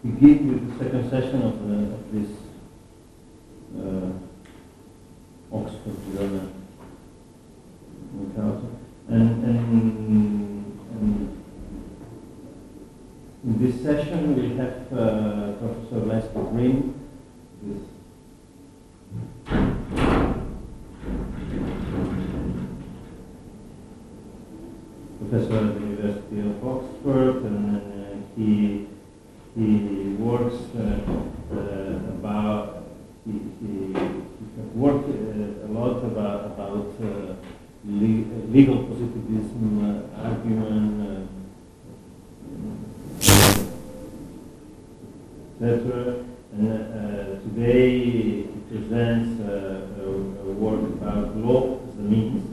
begin with the second session of this Oxford Journal encounter. And in this session we have Professor Lester Green with professor at the University of Oxford, and he works about he worked a lot about legal positivism argument, etc. And today he presents a work about law as a means.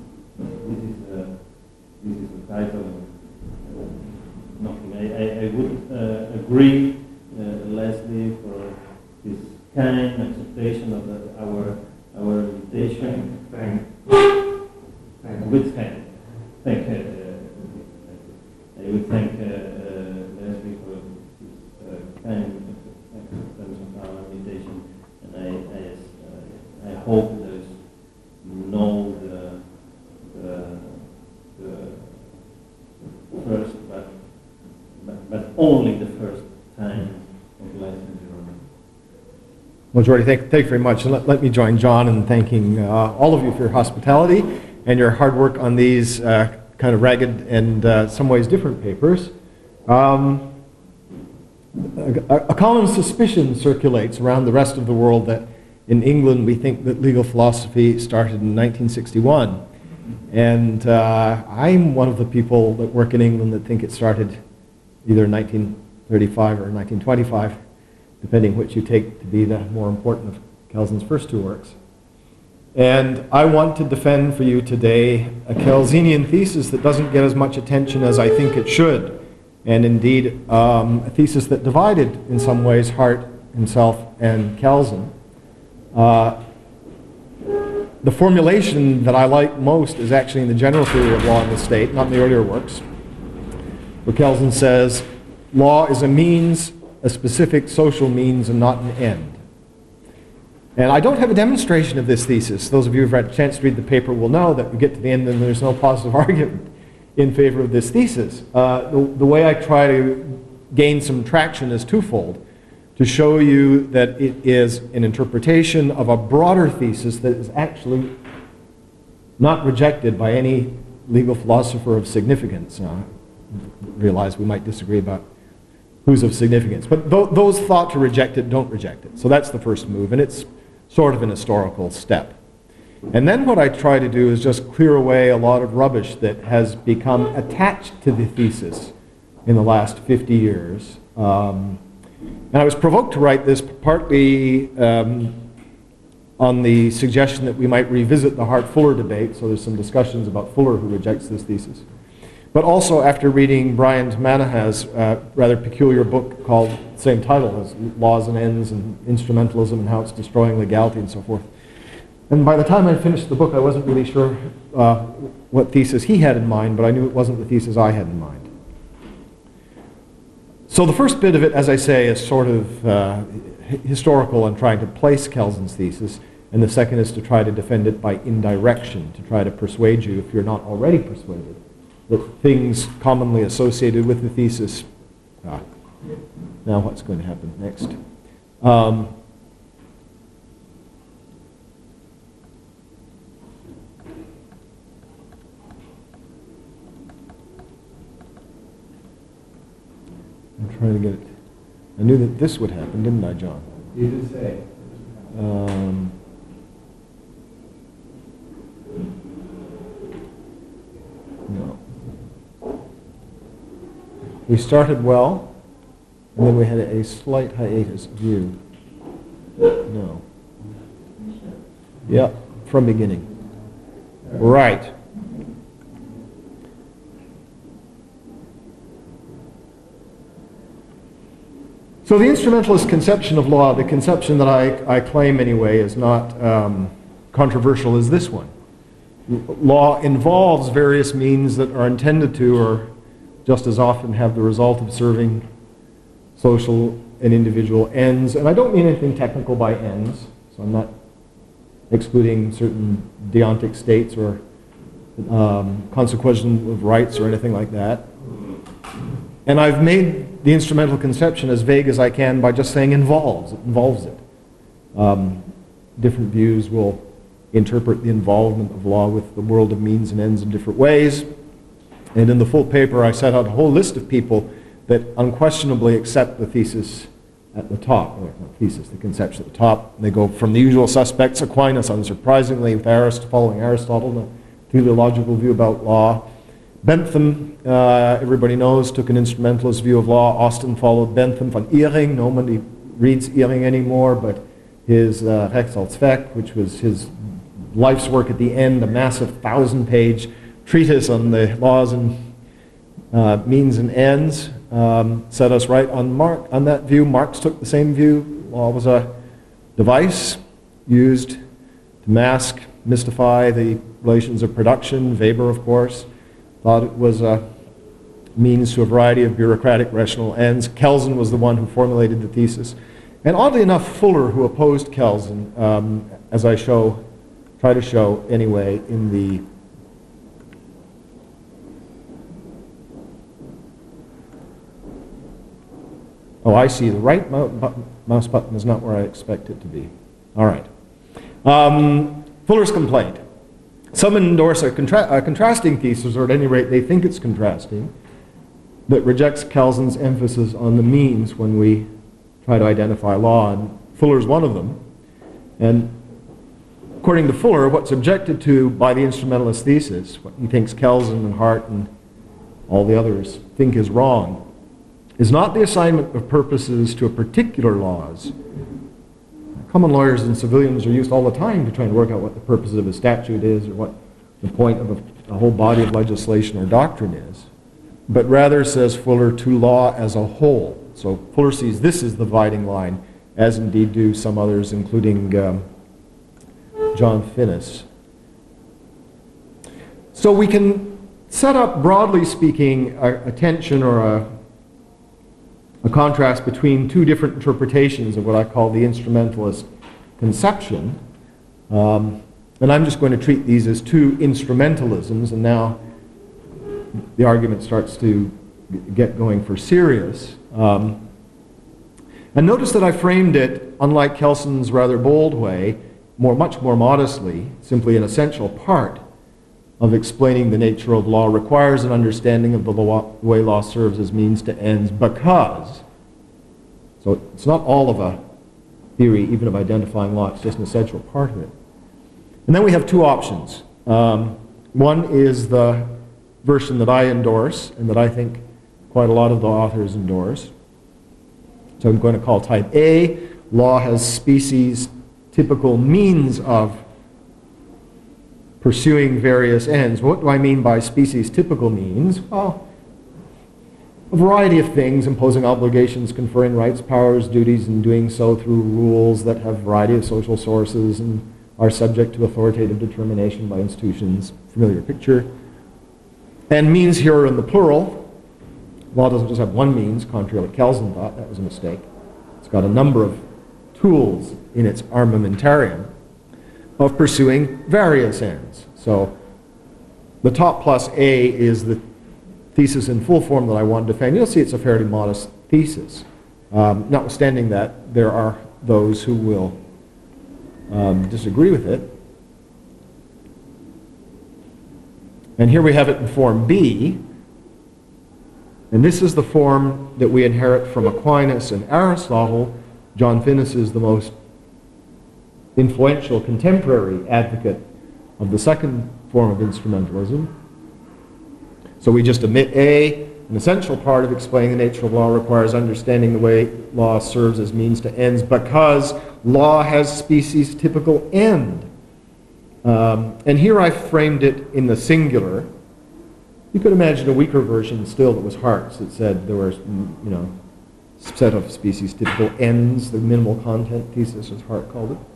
This is the title. Nothing. I would agree, Leslie, for this kind acceptation of our invitation. Thank With kind. Thank I would thank Leslie for this kind acceptance of our invitation, and I hope there is no the first, but only the first time of life in Germany. Well, Jordi, thank you very much. And let me join John in thanking all of you for your hospitality and your hard work on these kind of ragged and some ways different papers. A common suspicion circulates around the rest of the world that in England we think that legal philosophy started in 1961. And I'm one of the people that work in England that think it started either in 1935 or 1925, depending which you take to be the more important of Kelsen's first two works. And I want to defend for you today a Kelsenian thesis that doesn't get as much attention as I think it should, and indeed a thesis that divided in some ways Hart himself and Kelsen. The formulation that I like most is actually in the General Theory of Law in the State, not in the earlier works, where Kelsen says, law is a means, a specific social means, and not an end. And I don't have a demonstration of this thesis. Those of you who've had a chance to read the paper will know that we get to the end and there's no positive argument in favor of this thesis. The way I try to gain some traction is twofold: to show you that it is an interpretation of a broader thesis that is actually not rejected by any legal philosopher of significance. Realize we might disagree about who's of significance, but those thought to reject it don't reject it. So that's the first move, and it's sort of an historical step. And then what I try to do is just clear away a lot of rubbish that has become attached to the thesis in the last 50 years. And I was provoked to write this partly on the suggestion that we might revisit the Hart-Fuller debate, so there's some discussions about Fuller who rejects this thesis. But also after reading Brian Manaha's rather peculiar book called the same title as Laws and Ends and Instrumentalism and How It's Destroying Legality and so forth. And by the time I finished the book, I wasn't really sure what thesis he had in mind, but I knew it wasn't the thesis I had in mind. So the first bit of it, as I say, is sort of historical and trying to place Kelsen's thesis, and the second is to try to defend it by indirection, to try to persuade you, if you're not already persuaded, that things commonly associated with the thesis. Now what's going to happen next? I'm trying to get it. I knew that this would happen, didn't I, John? You did say. No. We started well, and then we had a slight hiatus of you. No. Yeah, from beginning. Right. So the instrumentalist conception of law, the conception that I claim anyway, is not controversial as this one. Law involves various means that are intended to, or just as often have the result of serving social an individual ends, and I don't mean anything technical by ends, so I'm not excluding certain deontic states or consequential of rights or anything like that. And I've made the instrumental conception as vague as I can by just saying involves. It involves it. Different views will interpret the involvement of law with the world of means and ends in different ways. And in the full paper, I set out a whole list of people that unquestionably accept the thesis at the top, or not thesis, the conception at the top. And they go from the usual suspects, Aquinas, unsurprisingly, with following Aristotle, the teleological view about law. Bentham, everybody knows, took an instrumentalist view of law. Austin followed Bentham. Von Ehring, nobody reads Ehring anymore, but his Recht als Zweck, which was his life's work at the end, a massive 1,000-page treatise on the laws and means and ends, set us right on that view. Marx took the same view. Law was a device used to mask, mystify the relations of production. Weber, of course, thought it was a means to a variety of bureaucratic rational ends. Kelsen was the one who formulated the thesis. And oddly enough, Fuller, who opposed Kelsen, as I try to show anyway in the oh, I see. The right mouse button is not where I expect it to be. All right. Fuller's complaint. Some endorse a contrasting thesis, or at any rate, they think it's contrasting, that rejects Kelsen's emphasis on the means when we try to identify law, and Fuller's one of them. And according to Fuller, what's objected to by the instrumentalist thesis, what he thinks Kelsen and Hart and all the others think is wrong, is not the assignment of purposes to a particular laws. Common lawyers and civilians are used all the time to try and work out what the purpose of a statute is or what the point of a whole body of legislation or doctrine is, but rather, says Fuller, to law as a whole. So Fuller sees this as the dividing line, as indeed do some others, including John Finnis. So we can set up, broadly speaking, a tension or a contrast between two different interpretations of what I call the instrumentalist conception. And I'm just going to treat these as two instrumentalisms, and now the argument starts to get going for serious. And notice that I framed it, unlike Kelsen's rather bold way, much more modestly. Simply an essential part of explaining the nature of law requires an understanding of the way law serves as means to ends, because, so it's not all of a theory, even of identifying law, it's just an essential part of it. And then we have two options. One is the version that I endorse, and that I think quite a lot of the authors endorse. So I'm going to call type A, law has species typical means of pursuing various ends. What do I mean by species typical means? Well, a variety of things: imposing obligations, conferring rights, powers, duties, and doing so through rules that have a variety of social sources and are subject to authoritative determination by institutions. Familiar picture. And means here are in the plural. Law doesn't just have one means, contrary to what Kelsen thought. That was a mistake. It's got a number of tools in its armamentarium of pursuing various ends. So the top plus A is the thesis in full form that I want to defend. You'll see it's a fairly modest thesis. Notwithstanding that, there are those who will disagree with it. And here we have it in form B. And this is the form that we inherit from Aquinas and Aristotle. John Finnis is the most influential contemporary advocate of the second form of instrumentalism. So we just omit A. An essential part of explaining the nature of law requires understanding the way law serves as means to ends, because law has species typical end. And here I framed it in the singular. You could imagine a weaker version still that was Hart's, that said there were, set of species typical ends, the minimal content thesis, as Hart called it.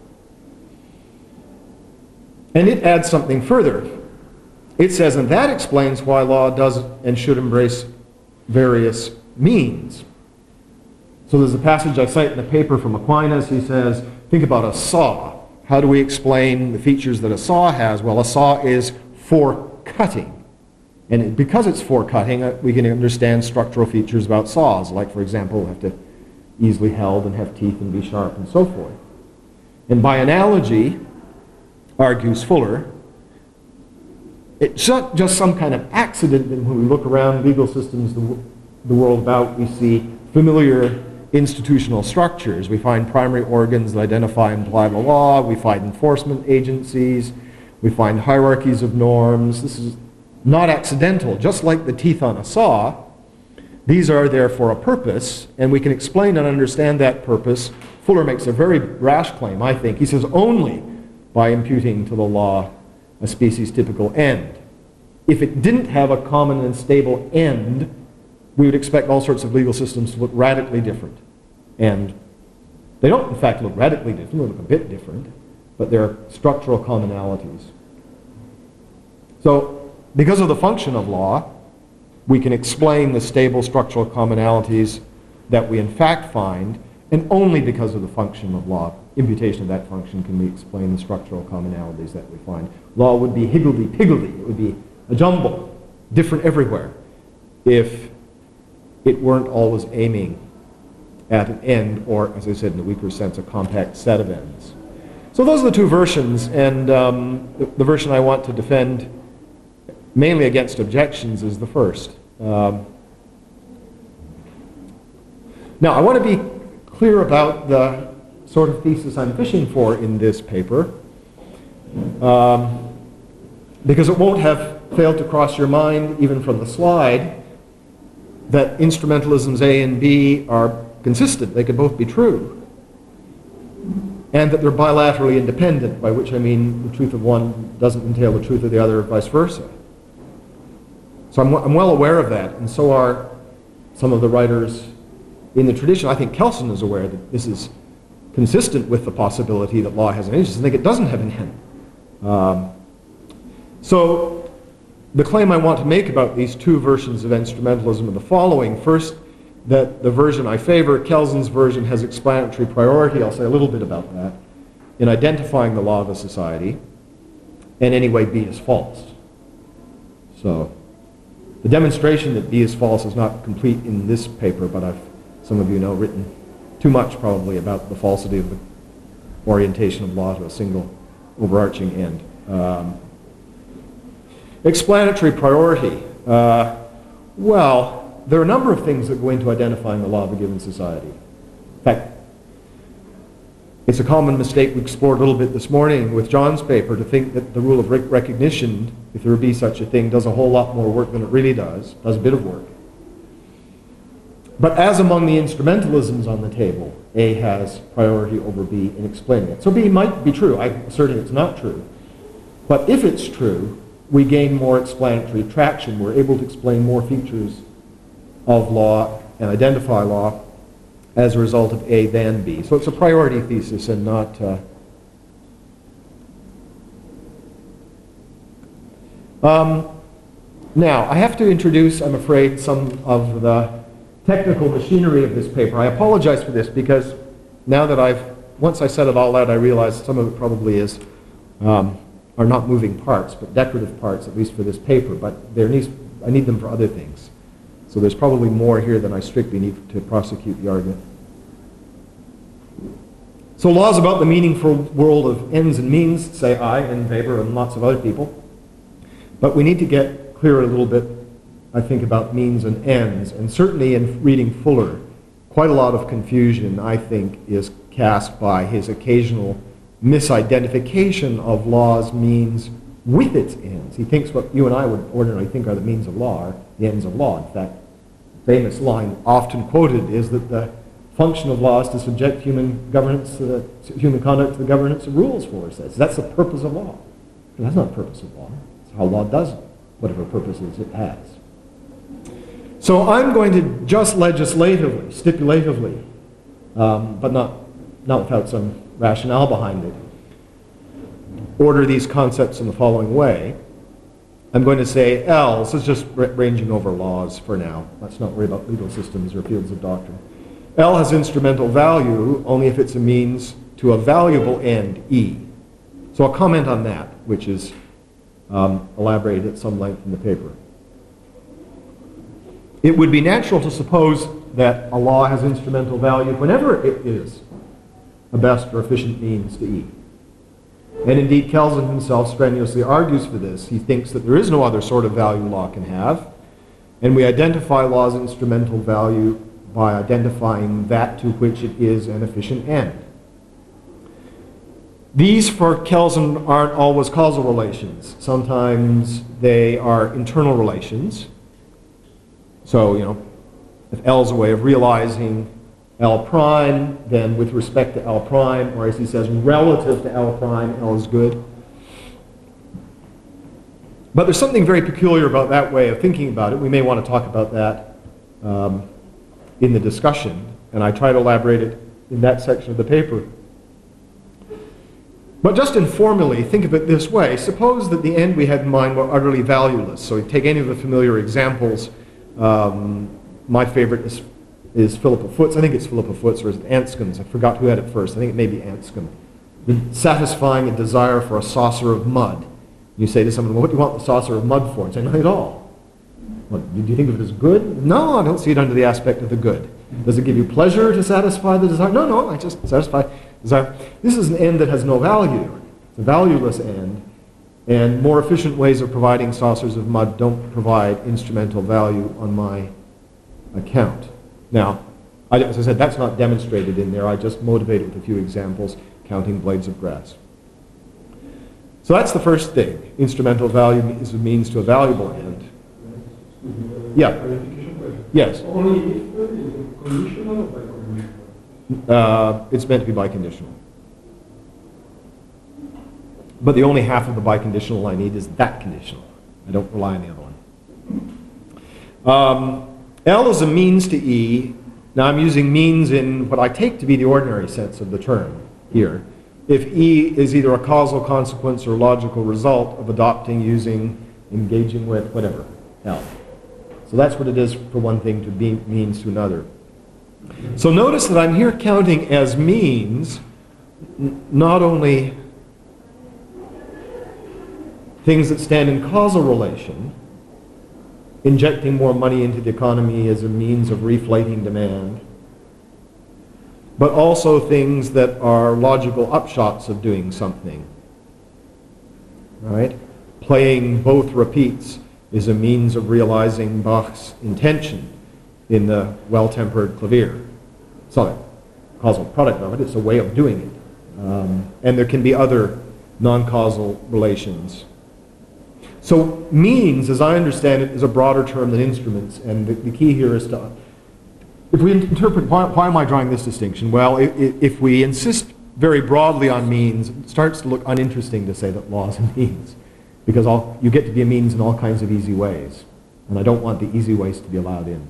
And it adds something further. It says, and that explains why law does and should embrace various means. So there's a passage I cite in the paper from Aquinas. He says, think about a saw. How do we explain the features that a saw has? Well, a saw is for cutting. And because it's for cutting, we can understand structural features about saws, like, for example, have to easily held and have teeth and be sharp and so forth. And by analogy, argues Fuller, it's not just some kind of accident that when we look around legal systems the world about, we see familiar institutional structures. We find primary organs that identify and apply the law. We find enforcement agencies. We find hierarchies of norms. This is not accidental. Just like the teeth on a saw, these are there for a purpose, and we can explain and understand that purpose. Fuller makes a very rash claim, I think. He says only by imputing to the law a species-typical end. If it didn't have a common and stable end, we would expect all sorts of legal systems to look radically different. And they don't, in fact, look radically different. They look a bit different, but there are structural commonalities. So, because of the function of law, we can explain the stable structural commonalities that we in fact find, and only because of the function of law, imputation of that function, can we explain the structural commonalities that we find. Law would be higgledy-piggledy. It would be a jumble, different everywhere, if it weren't always aiming at an end, or, as I said, in a weaker sense, a compact set of ends. So those are the two versions, and the version I want to defend mainly against objections is the first. Now, I want to be clear about the sort of thesis I'm fishing for in this paper, because it won't have failed to cross your mind, even from the slide, that instrumentalisms A and B are consistent. They could both be true. And that they're bilaterally independent, by which I mean the truth of one doesn't entail the truth of the other, or vice versa. So I'm well aware of that, and so are some of the writers in the tradition. I think Kelsen is aware that this is consistent with the possibility that law has an end. I think it doesn't have an end. So the claim I want to make about these two versions of instrumentalism are the following. First, that the version I favor, Kelsen's version, has explanatory priority. I'll say a little bit about that in identifying the law of a society, and anyway, B is false. So the demonstration that B is false is not complete in this paper, but I've, some of you know, written too much probably about the falsity of the orientation of law to a single overarching end. Explanatory priority. Well, there are a number of things that go into identifying the law of a given society. In fact, it's a common mistake we explored a little bit this morning with John's paper to think that the rule of recognition, if there be such a thing, does a whole lot more work than it really does a bit of work. But as among the instrumentalisms on the table, A has priority over B in explaining it. So B might be true. I'm asserting it's not true. But if it's true, we gain more explanatory traction. We're able to explain more features of law and identify law as a result of A than B. So it's a priority thesis and not... Now, I have to introduce, I'm afraid, some of the technical machinery of this paper. I apologize for this because now that once I set it all out, I realized some of it probably is, are not moving parts, but decorative parts, at least for this paper, but I need them for other things. So there's probably more here than I strictly need to prosecute the argument. So laws about the meaningful world of ends and means, say I and Weber and lots of other people. But we need to get clear a little bit, I think, about means and ends. And certainly in reading Fuller, quite a lot of confusion, I think, is cast by his occasional misidentification of law's means with its ends. He thinks what you and I would ordinarily think are the means of law are the ends of law. In fact, the famous line often quoted is that the function of law is to subject human conduct to the governance of rules, Fuller says. That's the purpose of law. But that's not the purpose of law. It's how law does whatever purposes it has. So I'm going to just legislatively, stipulatively, but not without some rationale behind it, order these concepts in the following way. I'm going to say L, this is just ranging over laws for now. Let's not worry about legal systems or fields of doctrine. L has instrumental value only if it's a means to a valuable end, E. So I'll comment on that, which is elaborated at some length in the paper. It would be natural to suppose that a law has instrumental value whenever it is a best or efficient means to E. And indeed, Kelsen himself strenuously argues for this. He thinks that there is no other sort of value law can have, and we identify law's instrumental value by identifying that to which it is an efficient end. These, for Kelsen, aren't always causal relations. Sometimes they are internal relations. So, if L is a way of realizing L prime, then with respect to L prime, or as he says, relative to L prime, L is good. But there's something very peculiar about that way of thinking about it. We may want to talk about that in the discussion, and I try to elaborate it in that section of the paper. But just informally, think of it this way. Suppose that the end we had in mind were utterly valueless. So we take any of the familiar examples. My favorite is Philippa Foot's. I think it's Philippa Foot's, or is it Anscombe's? I forgot who had it first. I think it may be Anscombe. Satisfying a desire for a saucer of mud. You say to someone, well, what do you want the saucer of mud for? And say, nothing at all. What, do you think of it as good? No, I don't see it under the aspect of the good. Does it give you pleasure to satisfy the desire? No, I just satisfy desire. This is an end that has no value. It's a valueless end. And more efficient ways of providing saucers of mud don't provide instrumental value on my account. Now, as I said, that's not demonstrated in there. I just motivate it with a few examples, counting blades of grass. So that's the first thing. Instrumental value is a means to a valuable end. Yeah. Yes. Only if it is conditional or biconditional? It's meant to be biconditional. But the only half of the biconditional I need is that conditional. I don't rely on the other one. L is a means to E. Now I'm using means in what I take to be the ordinary sense of the term here. If E is either a causal consequence or logical result of adopting, using, engaging with, whatever, L. So that's what it is for one thing to be means to another. So notice that I'm here counting as means not only things that stand in causal relation, injecting more money into the economy as a means of reflating demand, but also things that are logical upshots of doing something. Right? Playing both repeats is a means of realizing Bach's intention in the well-tempered clavier. It's not a causal product of it, it's a way of doing it. And there can be other non-causal relations. So means, as I understand it, is a broader term than instruments, and the key here is to, if we interpret, why am I drawing this distinction? Well, if we insist very broadly on means, it starts to look uninteresting to say that law is a means, because you get to be a means in all kinds of easy ways, and I don't want the easy ways to be allowed in.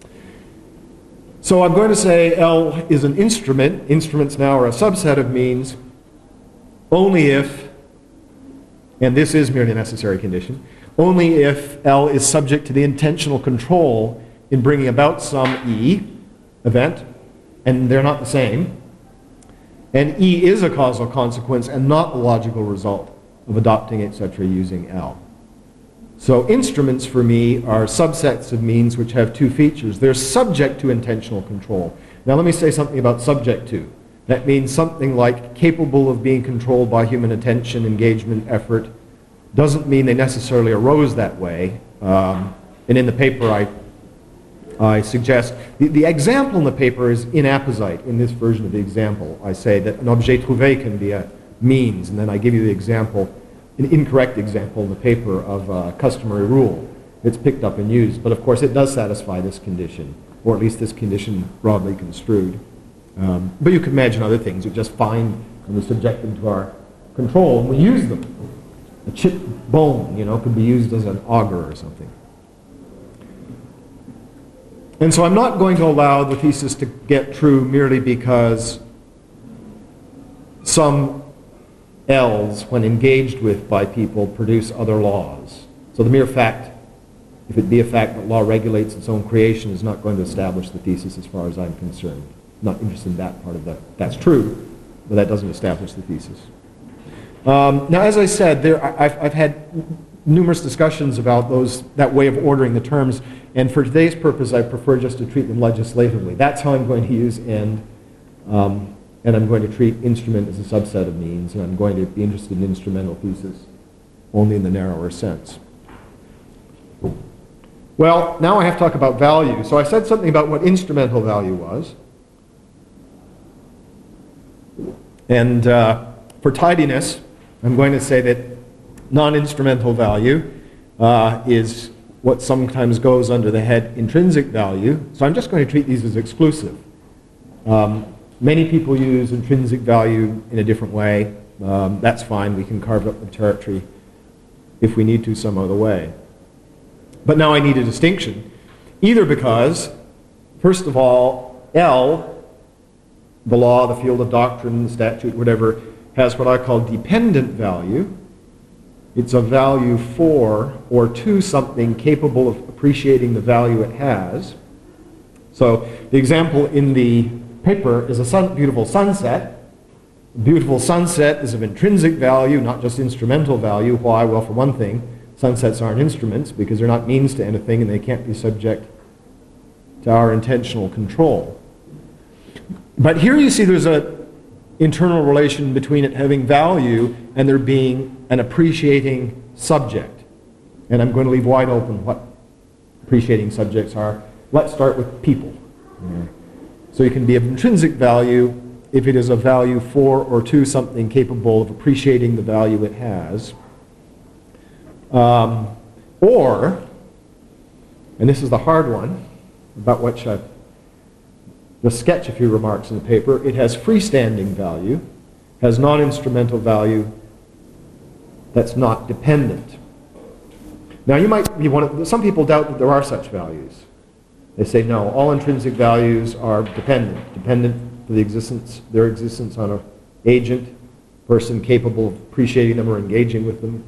So I'm going to say L is an instrument. Instruments now are a subset of means, only if, and this is merely a necessary condition, only if L is subject to the intentional control in bringing about some E event, and they're not the same, and E is a causal consequence and not a logical result of adopting, etc., using L. So instruments for me are subsets of means which have two features. They're subject to intentional control. Now let me say something about subject to. That means something like capable of being controlled by human attention, engagement, effort. Doesn't mean they necessarily arose that way. And in the paper I suggest, the example in the paper is inapposite in this version of the example. I say that an objet trouvé can be a means, and then I give you the example, an incorrect example in the paper of a customary rule. It's picked up and used, but of course it does satisfy this condition, or at least this condition broadly construed. But you can imagine other things that just find and we subject them to our control, and we use them. A chipped bone, could be used as an auger or something. And so I'm not going to allow the thesis to get true merely because some L's, when engaged with by people, produce other laws. So the mere fact if it be a fact that law regulates its own creation, is not going to establish the thesis as far as I'm concerned. Not interested in that part of that's true, but that doesn't establish the thesis. Now, as I said, I've had numerous discussions about that way of ordering the terms, and for today's purpose, I prefer just to treat them legislatively. That's how I'm going to use end, and I'm going to treat instrument as a subset of means, and I'm going to be interested in instrumental thesis only in the narrower sense. Well, now I have to talk about value. So I said something about what instrumental value was. And for tidiness, I'm going to say that non-instrumental value is what sometimes goes under the head intrinsic value. So I'm just going to treat these as exclusive. Many people use intrinsic value in a different way. That's fine. We can carve up the territory if we need to some other way. But now I need a distinction. Either because, first of all, L, the law, the field of doctrine, the statute, whatever, has what I call dependent value. It's a value for or to something capable of appreciating the value it has. So the example in the paper is a beautiful sunset. A beautiful sunset is of intrinsic value, not just instrumental value. Why? Well, for one thing, sunsets aren't instruments because they're not means to anything and they can't be subject to our intentional control. But here you see there's an internal relation between it having value and there being an appreciating subject. And I'm going to leave wide open what appreciating subjects are. Let's start with people. So you can be of intrinsic value if it is a value for or to something capable of appreciating the value it has. Or, and this is the hard one, about which I've just sketched a few remarks in the paper, it has freestanding value, has non-instrumental value that's not dependent. Now you might be some people doubt that there are such values. They say no, all intrinsic values are dependent for their existence on an agent, person capable of appreciating them or engaging with them.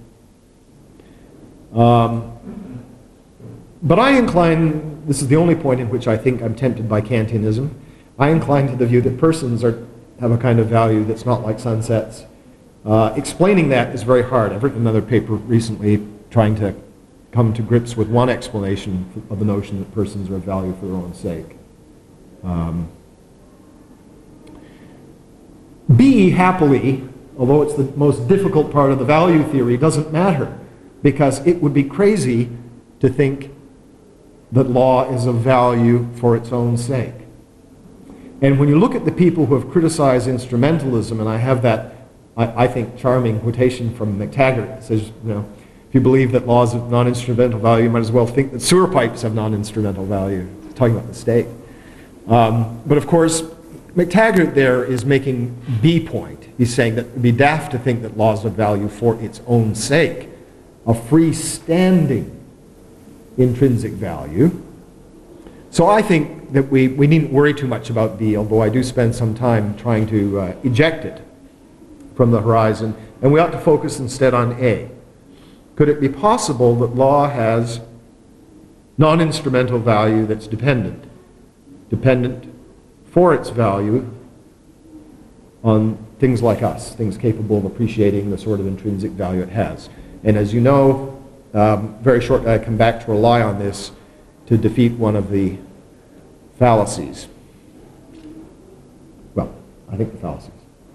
But I incline, this is the only point in which I think I'm tempted by Kantianism, I incline to the view that persons have a kind of value that's not like sunsets. Explaining that is very hard. I've written another paper recently trying to come to grips with one explanation of the notion that persons are of value for their own sake. B, happily, although it's the most difficult part of the value theory, doesn't matter, because it would be crazy to think that law is of value for its own sake. And when you look at the people who have criticized instrumentalism, and I have that, I think, charming quotation from McTaggart that says, if you believe that laws have non-instrumental value, you might as well think that sewer pipes have non-instrumental value. Talking about the state. But of course, McTaggart there is making B point. He's saying that it would be daft to think that laws have value for its own sake. A freestanding intrinsic value. So I think that we needn't worry too much about B, although I do spend some time trying to eject it from the horizon, and we ought to focus instead on A. Could it be possible that law has non-instrumental value that's dependent for its value on things like us, things capable of appreciating the sort of intrinsic value it has? And as you know, very shortly I come back to rely on this to defeat one of the fallacies. Well, I think the fallacies.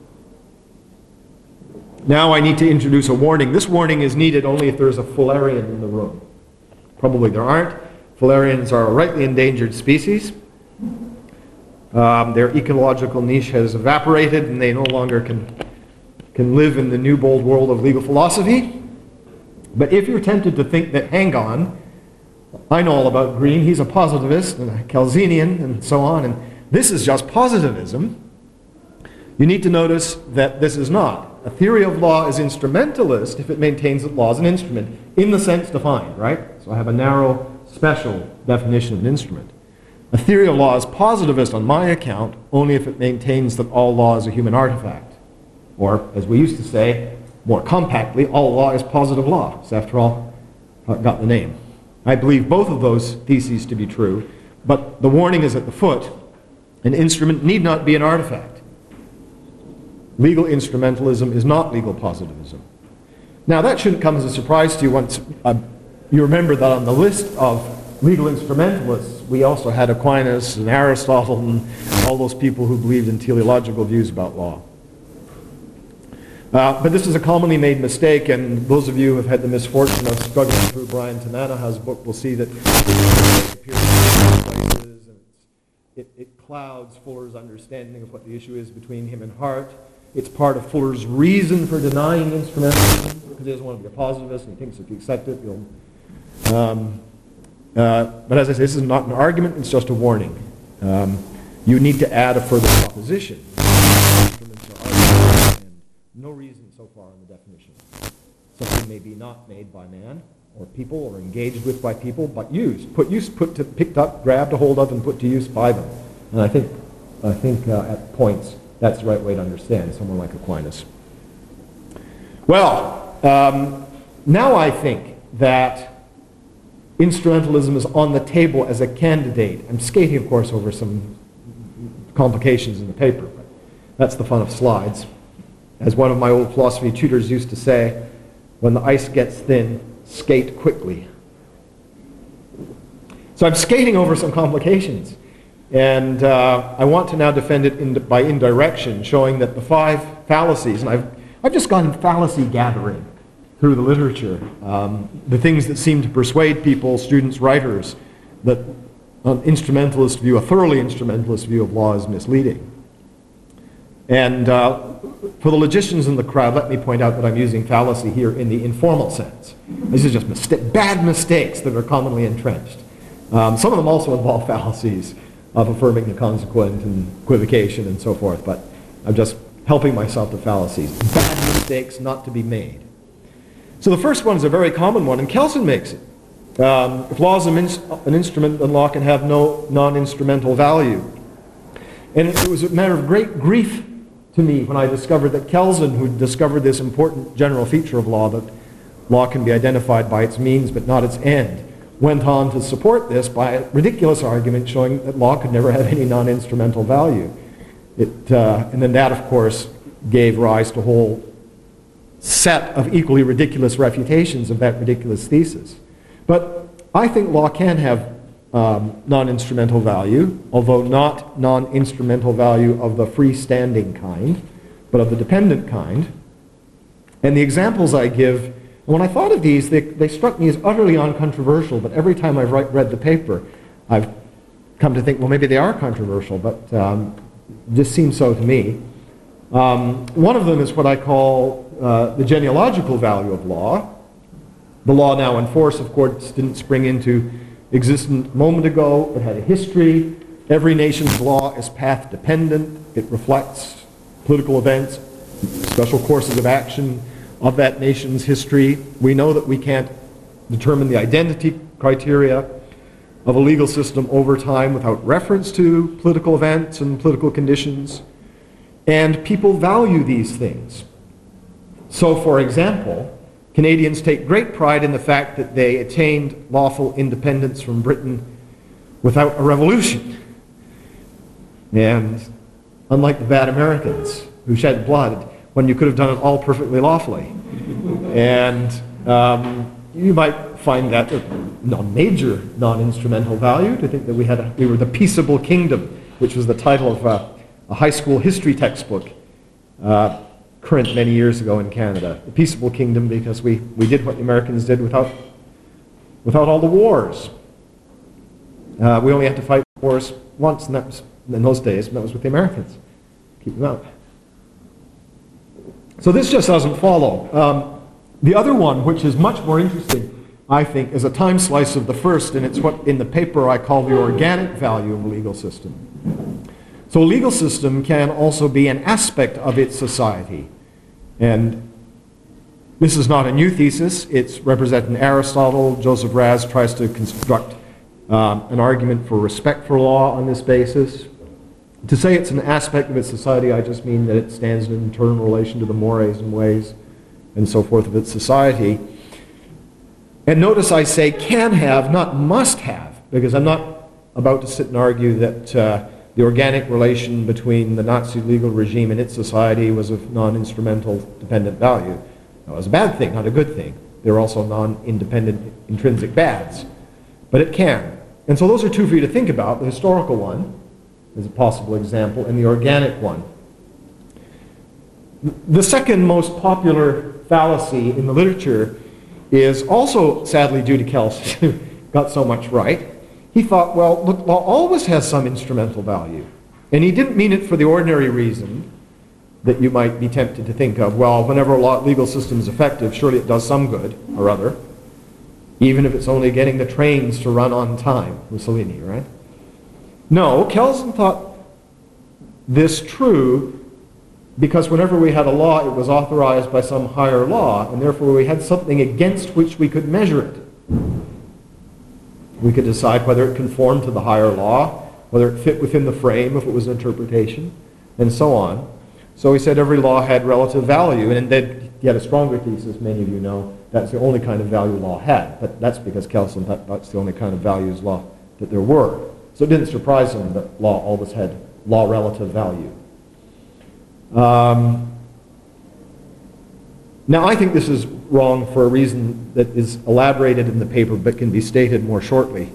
Now I need to introduce a warning. This warning is needed only if there's a Fullerian in the room. Probably there aren't. Fullerians are a rightly endangered species. Their ecological niche has evaporated and they no longer can live in the new bold world of legal philosophy. But if you're tempted to think that, hang on, I know all about Green, he's a positivist and a Kelsenian and so on, and this is just positivism, you need to notice that this is not. A theory of law is instrumentalist if it maintains that law is an instrument, in the sense defined, right? So I have a narrow, special definition of an instrument. A theory of law is positivist on my account only if it maintains that all law is a human artifact. Or, as we used to say, more compactly, all law is positive law. So after all, how it got the name. I believe both of those theses to be true, but the warning is at the foot. An instrument need not be an artifact. Legal instrumentalism is not legal positivism. Now, that shouldn't come as a surprise to you once you remember that on the list of legal instrumentalists, we also had Aquinas and Aristotle and all those people who believed in teleological views about law. But this is a commonly made mistake, and those of you who have had the misfortune of struggling through Brian Tananaha's book will see that it appears in places, and it clouds Fuller's understanding of what the issue is between him and Hart. It's part of Fuller's reason for denying instrumentalism, because he doesn't want to be a positivist, and he thinks if you accept it, you'll... but as I say, this is not an argument, it's just a warning. You need to add a further proposition. No reason so far in the definition. Something may be not made by man or people or engaged with by people, but used, picked up, grabbed a hold of, and put to use by them. And I think at points that's the right way to understand someone like Aquinas. Well, now I think that instrumentalism is on the table as a candidate. I'm skating, of course, over some complications in the paper, but that's the fun of slides. As one of my old philosophy tutors used to say, when the ice gets thin, skate quickly. So I'm skating over some complications. And I want to now defend it by indirection, showing that the 5 fallacies, and I've just gone fallacy gathering through the literature, the things that seem to persuade people, students, writers, that an instrumentalist view, a thoroughly instrumentalist view of law is misleading. And for the logicians in the crowd, let me point out that I'm using fallacy here in the informal sense. These are just bad mistakes that are commonly entrenched. Some of them also involve fallacies of affirming the consequent and equivocation and so forth, but I'm just helping myself to fallacies. Bad mistakes not to be made. So the first one is a very common one, and Kelsen makes it. If law is an instrument, then law can have no non-instrumental value. And it was a matter of great grief to me when I discovered that Kelsen, who discovered this important general feature of law, that law can be identified by its means but not its end, went on to support this by a ridiculous argument showing that law could never have any non-instrumental value. And then that, of course, gave rise to a whole set of equally ridiculous refutations of that ridiculous thesis. But I think law can have non-instrumental value, although not non-instrumental value of the freestanding kind, but of the dependent kind. And the examples I give, when I thought of these, they struck me as utterly uncontroversial, but every time I've read the paper, I've come to think, well, maybe they are controversial, but just seems so to me. One of them is what I call the genealogical value of law. The law now in force, of course, didn't spring into existence a moment ago. It had a history. Every nation's law is path dependent. It reflects political events, special courses of action of that nation's history. We know that we can't determine the identity criteria of a legal system over time without reference to political events and political conditions. And people value these things. So, for example, Canadians take great pride in the fact that they attained lawful independence from Britain without a revolution. And unlike the bad Americans who shed blood when you could have done it all perfectly lawfully. And you might find that major non-instrumental value to think that we were the peaceable kingdom, which was the title of a high school history textbook current many years ago in Canada. The peaceable kingdom because we did what the Americans did without all the wars. We only had to fight wars once, and that was in those days, and that was with the Americans. Keep them out. So this just doesn't follow. The other one, which is much more interesting, I think, is a time slice of the first, and it's what in the paper I call the organic value of a legal system. So a legal system can also be an aspect of its society. And this is not a new thesis. It's represented in Aristotle. Joseph Raz tries to construct an argument for respect for law on this basis. To say it's an aspect of its society, I just mean that it stands in an internal relation to the mores and ways and so forth of its society. And notice I say can have, not must have, because I'm not about to sit and argue that the organic relation between the Nazi legal regime and its society was of non-instrumental dependent value. That was a bad thing, not a good thing. There are also non-independent intrinsic bads. But it can. And so those are two for you to think about, the historical one as a possible example, and the organic one. The second most popular fallacy in the literature is also sadly due to Kelsen, who got so much right. He thought, well, look, law always has some instrumental value. And he didn't mean it for the ordinary reason that you might be tempted to think of. Well, whenever a legal system is effective, surely it does some good or other, even if it's only getting the trains to run on time, Mussolini, right? No, Kelsen thought this true because whenever we had a law, it was authorized by some higher law, and therefore we had something against which we could measure it. We could decide whether it conformed to the higher law, whether it fit within the frame if it was an interpretation, and so on. So he said every law had relative value, and then he had a stronger thesis, many of you know, that's the only kind of value law had. But that's because Kelsen thought that's the only kind of values law that there were. So it didn't surprise him that law always had law relative value. Now I think this is wrong for a reason that is elaborated in the paper but can be stated more shortly.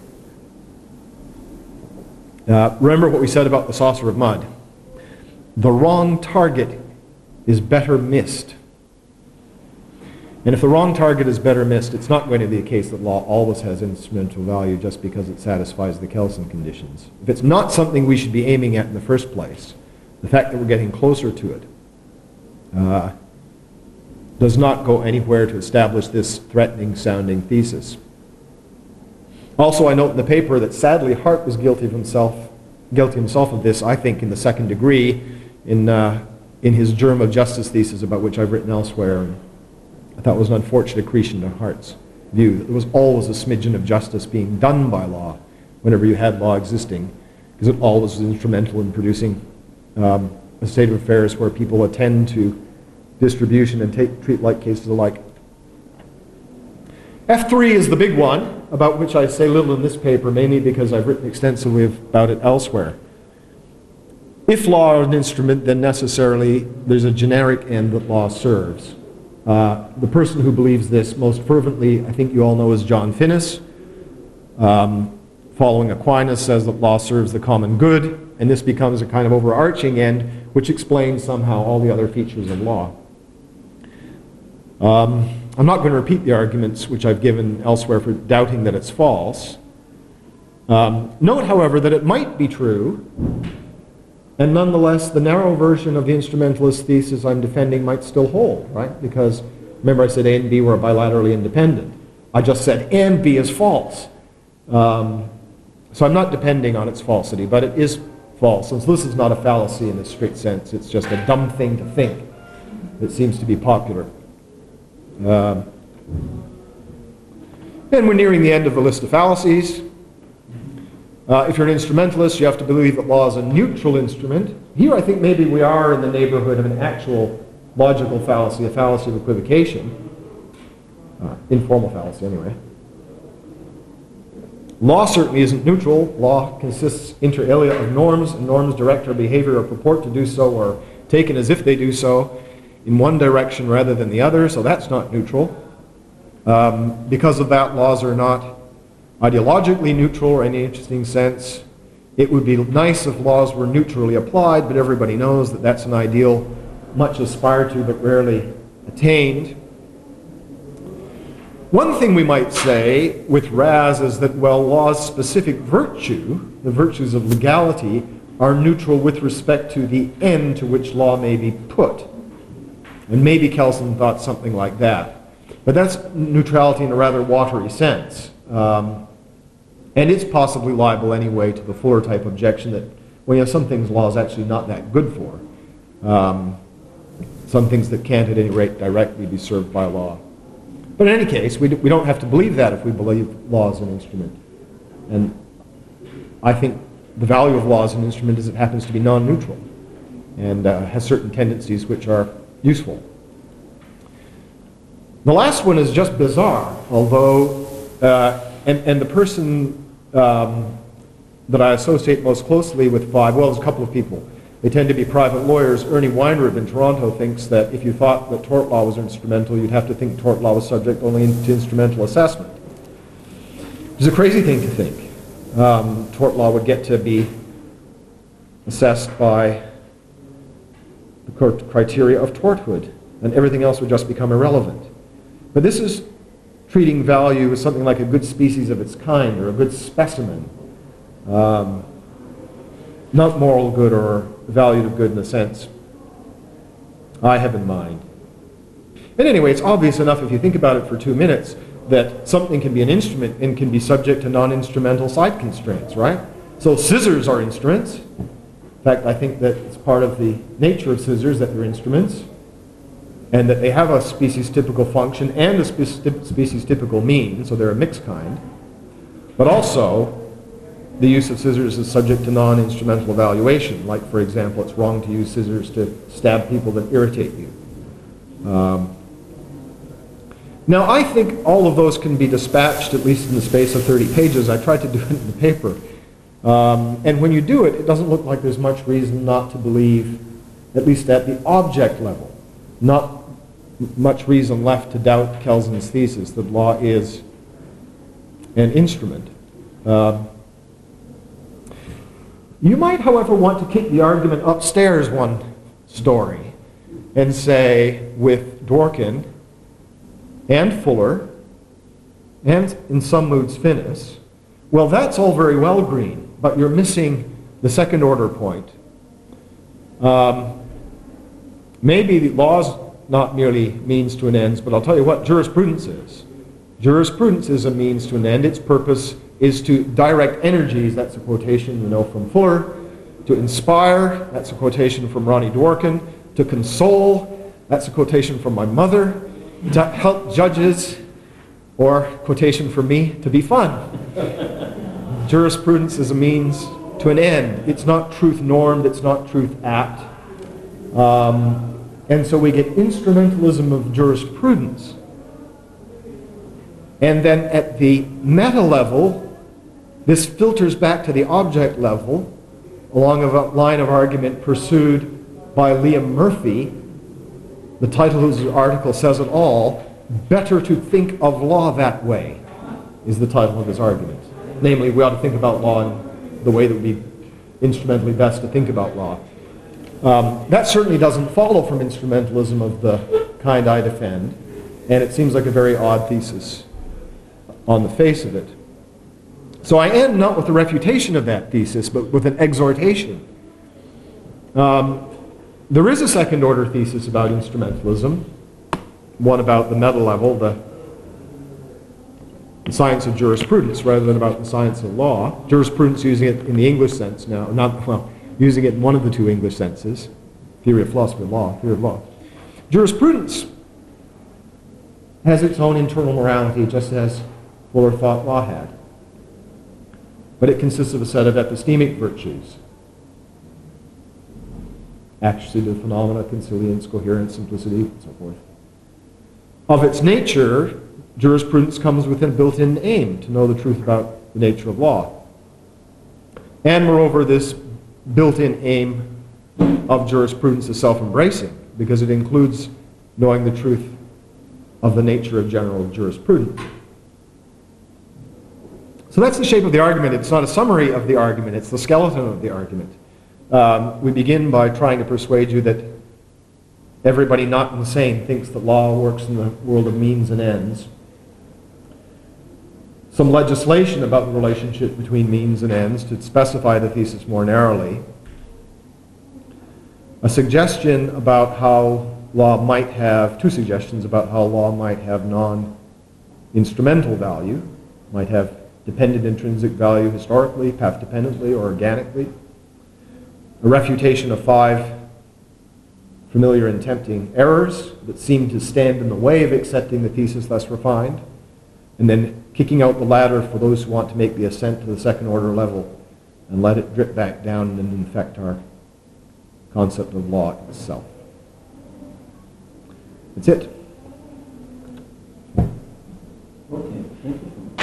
Remember what we said about the saucer of mud. The wrong target is better missed. And if the wrong target is better missed, it's not going to be a case that law always has instrumental value just because it satisfies the Kelsen conditions. If it's not something we should be aiming at in the first place, the fact that we're getting closer to it does not go anywhere to establish this threatening sounding thesis. Also, I note in the paper that sadly Hart was guilty himself of this, I think, in the second degree in his germ of justice thesis, about which I've written elsewhere. And I thought it was an unfortunate accretion to Hart's view that there was always a smidgen of justice being done by law whenever you had law existing, because it always was instrumental in producing a state of affairs where people attend to distribution and treat like cases alike. F3 is the big one, about which I say little in this paper, mainly because I've written extensively about it elsewhere. If law is an instrument, then necessarily there's a generic end that law serves. The person who believes this most fervently, I think you all know, is John Finnis. Following Aquinas, says that law serves the common good, and this becomes a kind of overarching end which explains somehow all the other features of law. I'm not going to repeat the arguments which I've given elsewhere for doubting that it's false. Note, however, that it might be true, and nonetheless the narrow version of the instrumentalist thesis I'm defending might still hold, right? Because remember I said A and B were bilaterally independent. I just said and B is false. So I'm not depending on its falsity, but it is false. And so this is not a fallacy in a strict sense. It's just a dumb thing to think that seems to be popular. And we're nearing the end of the list of fallacies. If you're an instrumentalist, you have to believe that law is a neutral instrument. Here I think maybe we are in the neighborhood of an actual logical fallacy, a fallacy of equivocation. Informal fallacy anyway. Law certainly isn't neutral. Law consists inter alia of norms, and norms direct our behavior or purport to do so or taken as if they do so in one direction rather than the other, so that's not neutral. Because of that, laws are not ideologically neutral or in any interesting sense. It would be nice if laws were neutrally applied, but everybody knows that that's an ideal much aspired to but rarely attained. One thing we might say with Raz is that, well, law's specific virtue, the virtues of legality, are neutral with respect to the end to which law may be put. And maybe Kelsen thought something like that. But that's neutrality in a rather watery sense. And it's possibly liable anyway to the Fuller type objection that, well, you know, some things law is actually not that good for. Some things that can't at any rate directly be served by law. But in any case, we don't have to believe that if we believe law is an instrument. And I think the value of law as an instrument is it happens to be non-neutral and has certain tendencies which are useful. The last one is just bizarre, although And the person that I associate most closely with 5, well, there's a couple of people. They tend to be private lawyers. Ernie Weinrib in Toronto thinks that if you thought that tort law was instrumental, you'd have to think tort law was subject only to instrumental assessment. It's a crazy thing to think. Tort law would get to be assessed by the criteria of torthood, and everything else would just become irrelevant. But this is treating value as something like a good species of its kind, or a good specimen. Not moral good or value of good in the sense I have in mind. And anyway, it's obvious enough if you think about it for 2 minutes that something can be an instrument and can be subject to non-instrumental side constraints, right? So scissors are instruments. In fact, I think that it's part of the nature of scissors that they're instruments, and that they have a species-typical function and a species-typical mean, so they're a mixed kind. But also, the use of scissors is subject to non-instrumental evaluation. Like, for example, it's wrong to use scissors to stab people that irritate you. Now, I think all of those can be dispatched, at least in the space of 30 pages. I tried to do it in the paper. And when you do it, it doesn't look like there's much reason not to believe, at least at the object level, not much reason left to doubt Kelsen's thesis that law is an instrument. You might, however, want to kick the argument upstairs one story and say, with Dworkin and Fuller, and in some moods Finnis, well, that's all very well, Green, but you're missing the second order point. Maybe the law's not merely means to an end, but I'll tell you what jurisprudence is. Jurisprudence is a means to an end. Its purpose is to direct energies, that's a quotation you know from Fuller, to inspire, that's a quotation from Ronnie Dworkin, to console, that's a quotation from my mother, to help judges, or quotation from me, to be fun. Jurisprudence is a means to an end. It's not truth normed, it's not truth apt. And so we get instrumentalism of jurisprudence. And then at the meta level, this filters back to the object level along a line of argument pursued by Liam Murphy. The title of his article says it all. Better to think of law that way is the title of his argument. Namely, we ought to think about law in the way that would be instrumentally best to think about law. That certainly doesn't follow from instrumentalism of the kind I defend, and it seems like a very odd thesis on the face of it. So I end not with a refutation of that thesis, but with an exhortation. There is a second order thesis about instrumentalism, one about the meta level, the science of jurisprudence, rather than about the science of law. Jurisprudence using it in the English sense now, using it in one of the two English senses, theory of philosophy of law, theory of law. Jurisprudence has its own internal morality, just as Fuller thought law had. But it consists of a set of epistemic virtues: accuracy to the phenomena, consilience, coherence, simplicity, and so forth. Of its nature, jurisprudence comes with a built-in aim to know the truth about the nature of law. And moreover, this built-in aim of jurisprudence is self-embracing, because it includes knowing the truth of the nature of general jurisprudence. So that's the shape of the argument. It's not a summary of the argument, it's the skeleton of the argument. We begin by trying to persuade you that everybody not insane thinks that law works in the world of means and ends. Some legislation about the relationship between means and ends to specify the thesis more narrowly. A suggestion about how law might have, two suggestions about how law might have non-instrumental value, might have dependent intrinsic value historically, path-dependently, or organically. A refutation of 5 familiar and tempting errors that seem to stand in the way of accepting the thesis less refined, and then kicking out the ladder for those who want to make the ascent to the second order level and let it drip back down and infect our concept of law itself. That's it. Okay, thank you.